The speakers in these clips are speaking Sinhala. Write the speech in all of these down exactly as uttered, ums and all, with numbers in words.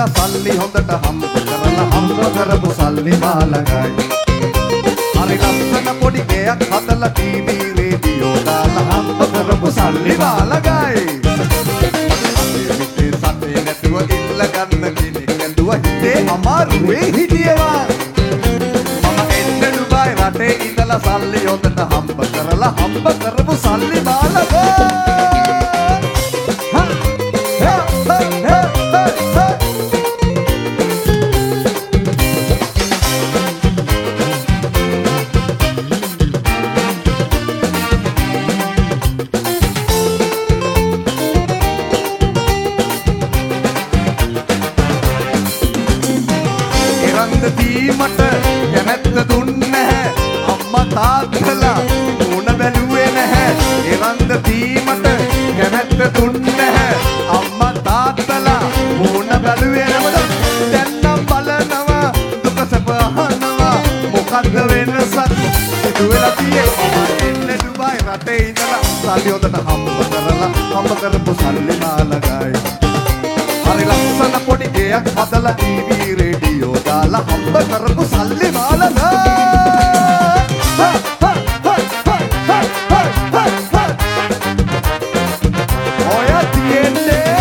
ඉඳලා සල්ලි හොඳට හම්බ කරලා හම්බ කරපු සල්ලි මාළඟයි. හරි ලස්සන පොඩි ගෙයක් හදලා ටීවී රේඩියෝ දාලා හම්බ කරපු සල්ලි මාළඟයි. අපේ සතේ නැතුව ඉල්ල ගන්න කෙනෙක් ඇඬුවා හිතේ අමාරුවේ හිටියවා. මම එන්න ඩුබායි රටේ ඉඳලා සල්ලි හොඳට හම්බ කරලා හම්බ කරපු සල්ලි මාළඟයි. දීමට කැමැත්ත දුන්නේ නැහැ අම්මා තාත්තලා මොන බැලුවේ නැහැ. එවන්ද දීමට කැමැත්ත දුන්නේ නැහැ අම්මා තාත්තලා මොන බැලුවේ නැවද. දැන් නම් බලනවා දුක සැප අහනවා මොකද්ද වෙනසක් සිදු වෙලා තියෙන්නේ. එන්න ඩුබායි රටේ ඉඳලා සල්ලි හොදට හම්බ කරලා හම්බ කරපු සල්ලි මාළඟයි. හරි ලස්සන පොඩි ගෙයක් හදලා ටීවී රේඩියෝ දාලා හම්බ කරපු සල්ලි මාළඟයි. ඔය තියෙන්නේ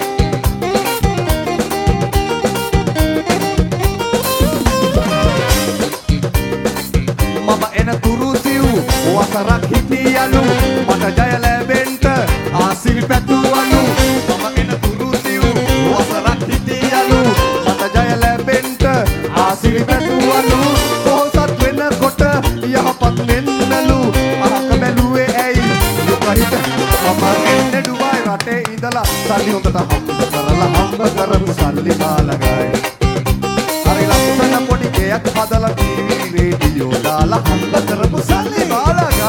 මම එන තුරු සිව් වසරක් හිටියලු මට ජය ලැබෙන්න ආසිරි පැතුවලු. මම එන තුරු සිව් වසරක් හිටියලු මට ජය ලැබෙන්න ආසිරි පැතුවලු. පොහොසත් වෙනකොට යහපත් වෙන්නලු අහක බැලුවේ ඇයි දුක හිත. මම එන්න ඩුබායි රටේ ඉඳලා සල්ලි හොඳට හම්බ කරලා හම්බ කරපු සල්ලි මාළඟයි. හරි ලස්සන පොඩි ගෙයක් හදලා ටීවී රේඩියෝ දාලා හම්බ කරපු සල්ලි මාළඟයි.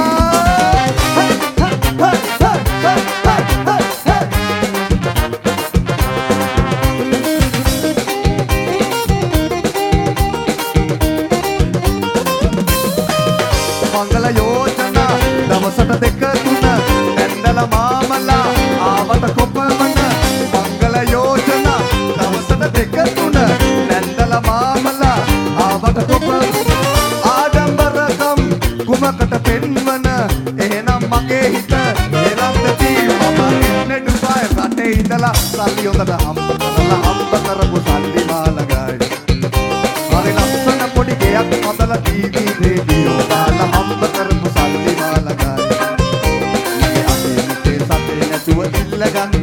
මංගල යෝජනා දවසට දෙක තුන නැන්දලා මාමලා ආවට කොපමණ. මංගල යෝජනා දවසට දෙක තුන නැන්දලා මාමලා ආවට කොපමණ. ආඩම්බරකම් කුමකට පෙන්වන එහෙනම් මගේ හිත එළන්දදී මම එන්න ඩුබායි රටේ ඉඳලා සල්ලි හොඳට හම්බ කරලා හම්බ කරපු සල්ලි මාළඟයි. හරි ලස්සන පොඩි ගෙයක් හදලා ටීවී රේඩියෝ දාලා හම්බ කරපු සල්ලි මාළඟයි. මගේ අතේ මුතේ සතේ නැතුව ඉල්ල ගන්න